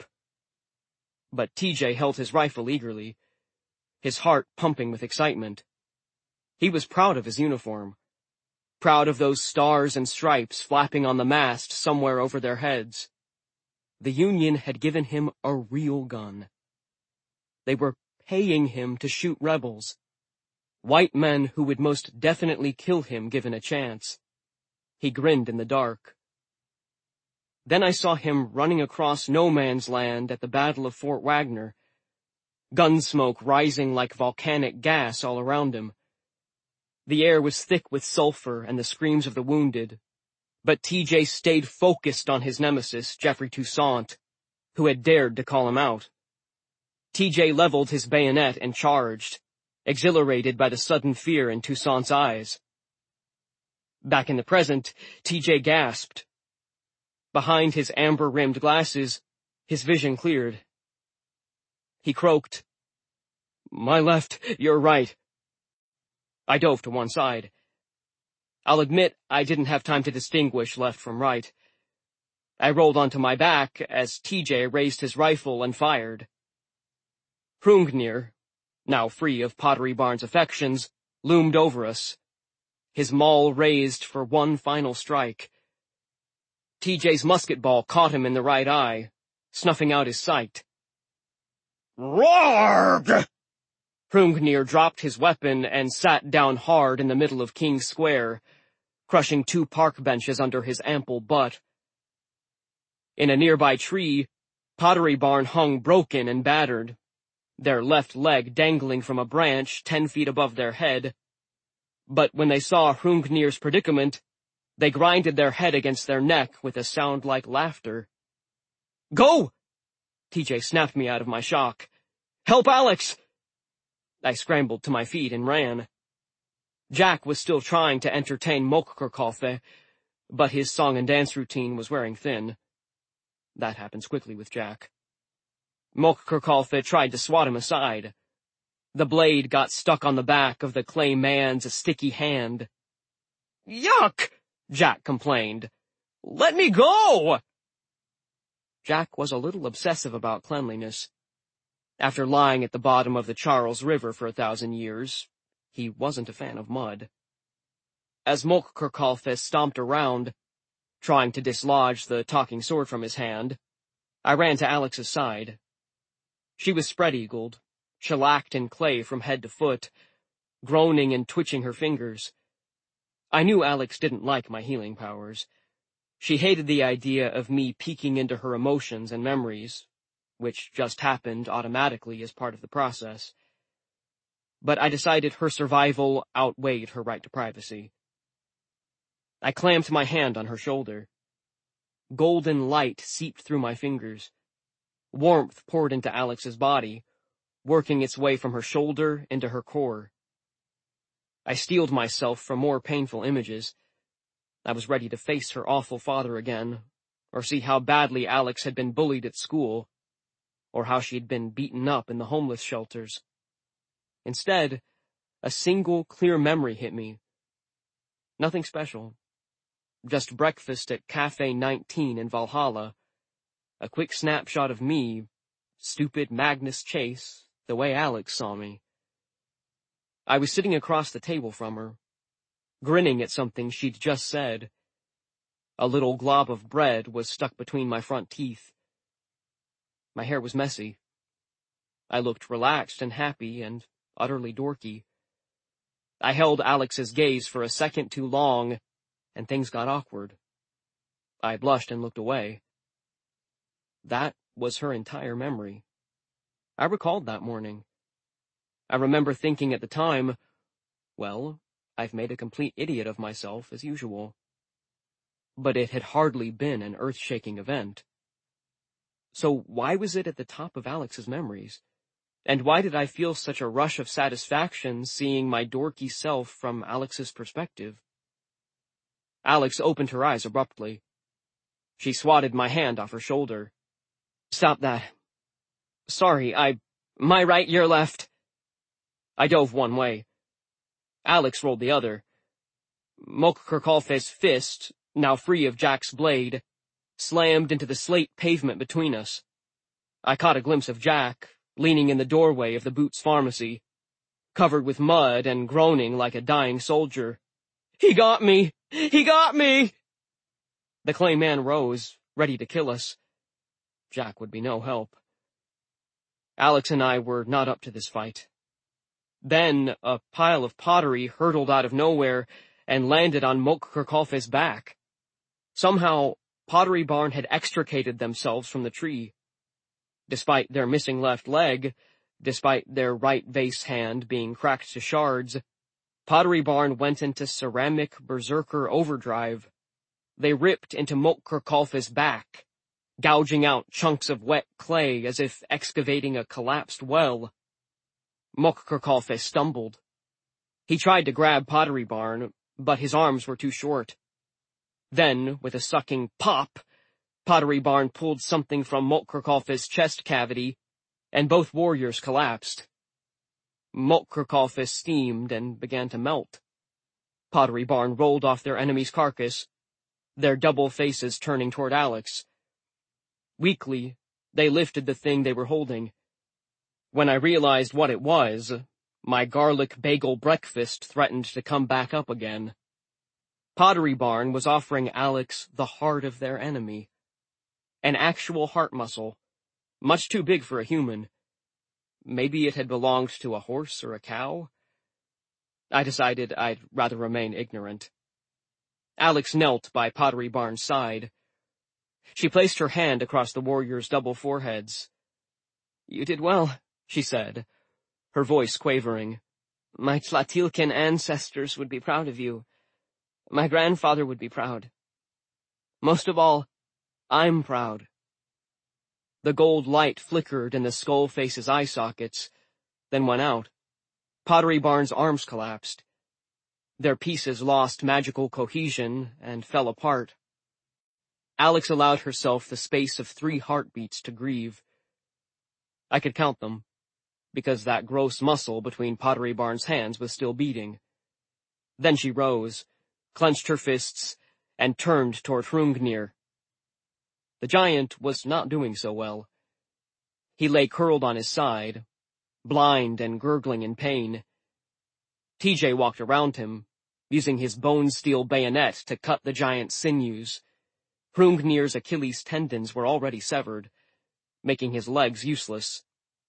But TJ held his rifle eagerly, his heart pumping with excitement. He was proud of his uniform, proud of those stars and stripes flapping on the mast somewhere over their heads. The Union had given him a real gun. They were paying him to shoot rebels, white men who would most definitely kill him given a chance. He grinned in the dark. Then I saw him running across no man's land at the Battle of Fort Wagner, gunsmoke rising like volcanic gas all around him. The air was thick with sulfur and the screams of the wounded, but TJ stayed focused on his nemesis, Jeffrey Toussaint, who had dared to call him out. TJ leveled his bayonet and charged, exhilarated by the sudden fear in Toussaint's eyes. Back in the present, TJ gasped. Behind his amber-rimmed glasses, his vision cleared. He croaked, "My left, your right." I dove to one side. I'll admit I didn't have time to distinguish left from right. I rolled onto my back as TJ raised his rifle and fired. Hrungnir, now free of Pottery Barn's affections, loomed over us, his maul raised for one final strike. TJ's musket ball caught him in the right eye, snuffing out his sight. "Roarg!" Hrungnir dropped his weapon and sat down hard in the middle of King's Square, crushing 2 park benches under his ample butt. In a nearby tree, Pottery Barn hung broken and battered, their left leg dangling from a branch 10 feet above their head. But when they saw Hrungnir's predicament, they grinded their head against their neck with a sound like laughter. "Go!" TJ snapped me out of my shock. "Help Alex!" I scrambled to my feet and ran. Jack was still trying to entertain Mokkkurkalfe, but his song and dance routine was wearing thin. That happens quickly with Jack. Mokkkurkalfe tried to swat him aside. The blade got stuck on the back of the clay man's sticky hand. "Yuck!" Jack complained. "Let me go!" Jack was a little obsessive about cleanliness. After lying at the bottom of the Charles River for 1,000 years, he wasn't a fan of mud. As Mokkkurkalfe stomped around, trying to dislodge the talking sword from his hand, I ran to Alex's side. She was spread-eagled, shellacked in clay from head to foot, groaning and twitching her fingers. I knew Alex didn't like my healing powers. She hated the idea of me peeking into her emotions and memories, which just happened automatically as part of the process. But I decided her survival outweighed her right to privacy. I clamped my hand on her shoulder. Golden light seeped through my fingers. Warmth poured into Alex's body, working its way from her shoulder into her core. I steeled myself for more painful images. I was ready to face her awful father again, or see how badly Alex had been bullied at school, or how she had been beaten up in the homeless shelters. Instead, a single clear memory hit me. Nothing special. Just breakfast at Cafe 19 in Valhalla. A quick snapshot of me, stupid Magnus Chase, the way Alex saw me. I was sitting across the table from her, grinning at something she'd just said. A little glob of bread was stuck between my front teeth. My hair was messy. I looked relaxed and happy and utterly dorky. I held Alex's gaze for a second too long, and things got awkward. I blushed and looked away. That was her entire memory. I recalled that morning. I remember thinking at the time, well, I've made a complete idiot of myself as usual. But it had hardly been an earth-shaking event. So why was it at the top of Alex's memories? And why did I feel such a rush of satisfaction seeing my dorky self from Alex's perspective? Alex opened her eyes abruptly. She swatted my hand off her shoulder. Stop that. Sorry, my right, your left. I dove one way. Alex rolled the other. Mok Kirkalfe's fist, now free of Jack's blade, slammed into the slate pavement between us. I caught a glimpse of Jack, leaning in the doorway of the Boots Pharmacy, covered with mud and groaning like a dying soldier. He got me! He got me! The clay man rose, ready to kill us. Jack would be no help. Alex and I were not up to this fight. Then a pile of pottery hurtled out of nowhere and landed on Mok Kirkalfe's back. Somehow, Pottery Barn had extricated themselves from the tree. Despite their missing left leg, despite their right vase hand being cracked to shards, Pottery Barn went into ceramic berserker overdrive. They ripped into Mok Kirkalfe's back, gouging out chunks of wet clay as if excavating a collapsed well. Mok Kirkalfe stumbled. He tried to grab Pottery Barn, but his arms were too short. Then, with a sucking pop, Pottery Barn pulled something from Mok Kirkalfe's chest cavity, and both warriors collapsed. Mok Kirkalfe steamed and began to melt. Pottery Barn rolled off their enemy's carcass, their double faces turning toward Alex. Weakly, they lifted the thing they were holding. When I realized what it was, my garlic bagel breakfast threatened to come back up again. Pottery Barn was offering Alex the heart of their enemy. An actual heart muscle, much too big for a human. Maybe it had belonged to a horse or a cow? I decided I'd rather remain ignorant. Alex knelt by Pottery Barn's side. She placed her hand across the warrior's double foreheads. You did well, she said, her voice quavering. My Tlatilcan ancestors would be proud of you. My grandfather would be proud. Most of all, I'm proud. The gold light flickered in the skull face's eye sockets, then went out. Pottery Barn's arms collapsed. Their pieces lost magical cohesion and fell apart. Alex allowed herself the space of 3 heartbeats to grieve. I could count them, because that gross muscle between Pottery Barn's hands was still beating. Then she rose, clenched her fists, and turned toward Hrungnir. The giant was not doing so well. He lay curled on his side, blind and gurgling in pain. TJ walked around him, using his bone-steel bayonet to cut the giant's sinews. Hrungnir's Achilles tendons were already severed, making his legs useless.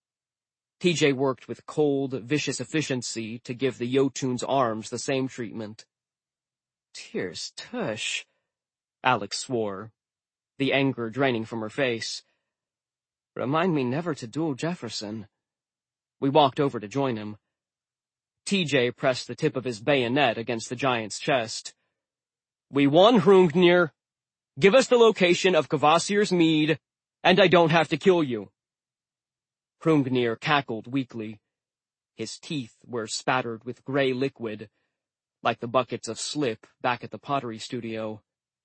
TJ worked with cold, vicious efficiency to give the Jotun's arms the same treatment. Tears tush. Alex swore, the anger draining from her face. Remind me never to duel Jefferson. We walked over to join him. TJ pressed the tip of his bayonet against the giant's chest. We won, Hrungnir. Give us the location of Kvasir's mead, and I don't have to kill you. Hrungnir cackled weakly. His teeth were spattered with gray liquid, like the buckets of slip back at the pottery studio.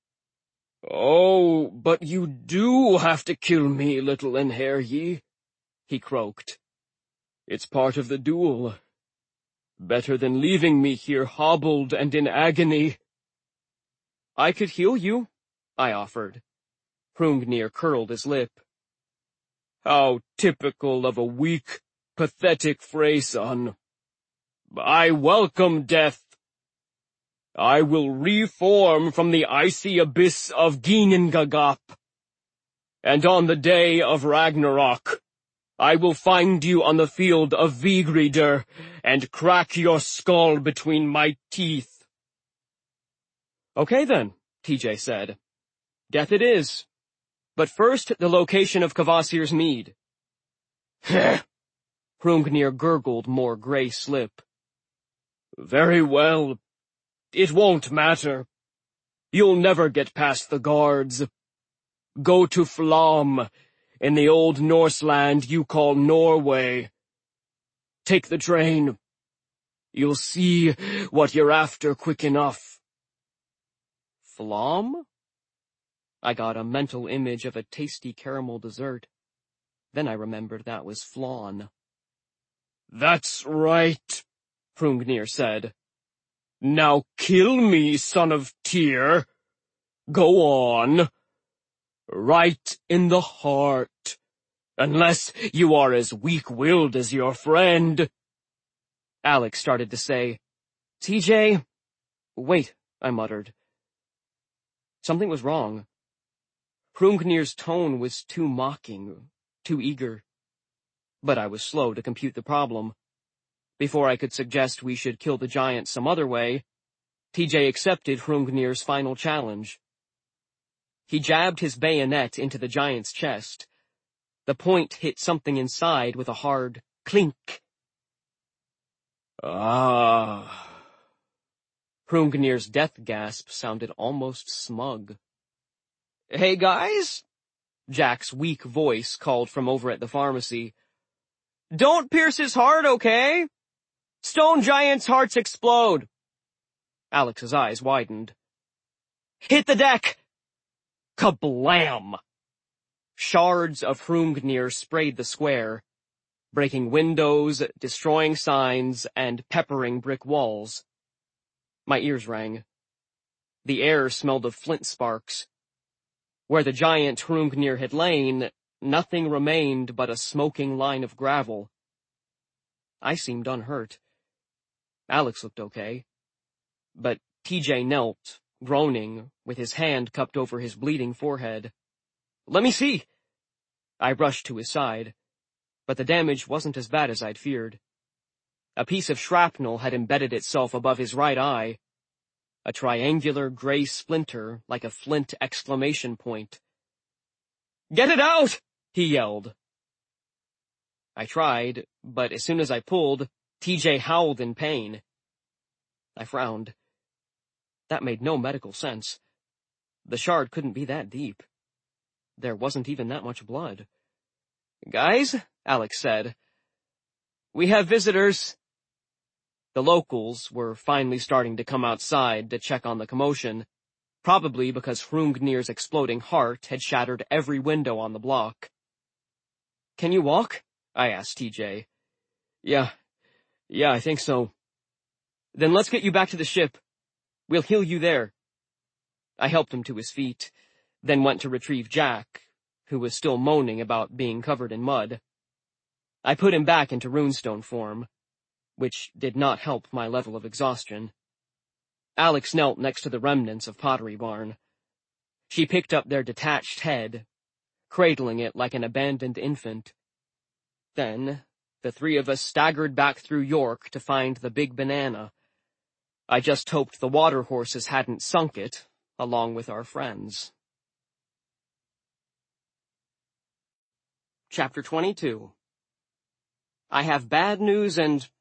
Oh, but you do have to kill me, little Einherji, he croaked. It's part of the duel. Better than leaving me here hobbled and in agony. I could heal you, I offered. Hrungnir curled his lip. How typical of a weak, pathetic Freyson. I welcome death. I will reform from the icy abyss of Ginnungagap. And on the day of Ragnarok, I will find you on the field of Vigridr and crack your skull between my teeth. Okay then, TJ said. Death it is. But first, the location of Kvasir's mead. Hrungnir gurgled more gray slip. Very well. It won't matter. You'll never get past the guards. Go to Flam, in the old Norse land you call Norway. Take the train. You'll see what you're after quick enough. Flam? I got a mental image of a tasty caramel dessert. Then I remembered that was flan. That's right, Hrungnir said. Now kill me, son of Tyr. Go on. Right in the heart. Unless you are as weak-willed as your friend. Alex started to say, TJ, wait, I muttered. Something was wrong. Hrungnir's tone was too mocking, too eager. But I was slow to compute the problem. Before I could suggest we should kill the giant some other way, TJ accepted Hrungnir's final challenge. He jabbed his bayonet into the giant's chest. The point hit something inside with a hard clink. Ah. Hrungnir's death gasp sounded almost smug. Hey guys, Jack's weak voice called from over at the pharmacy. Don't pierce his heart, okay? Stone giants' hearts explode. Alex's eyes widened. Hit the deck! Kablam! Shards of Hrungnir sprayed the square, breaking windows, destroying signs, and peppering brick walls. My ears rang. The air smelled of flint sparks. Where the giant Hrungnir had lain, nothing remained but a smoking line of gravel. I seemed unhurt. Alex looked okay. But TJ knelt, groaning, with his hand cupped over his bleeding forehead. Let me see! I rushed to his side, but the damage wasn't as bad as I'd feared. A piece of shrapnel had embedded itself above his right eye. A triangular gray splinter like a flint exclamation point. Get it out! He yelled. I tried, but as soon as I pulled, TJ howled in pain. I frowned. That made no medical sense. The shard couldn't be that deep. There wasn't even that much blood. Guys, Alex said, we have visitors. The locals were finally starting to come outside to check on the commotion, probably because Hrungnir's exploding heart had shattered every window on the block. Can you walk? I asked TJ. Yeah, I think so. Then let's get you back to the ship. We'll heal you there. I helped him to his feet, then went to retrieve Jack, who was still moaning about being covered in mud. I put him back into runestone form, which did not help my level of exhaustion. Alex knelt next to the remnants of Pottery Barn. She picked up their detached head, cradling it like an abandoned infant. Then, the three of us staggered back through York to find the big banana. I just hoped the water horses hadn't sunk it, along with our friends. Chapter 22. I have bad news and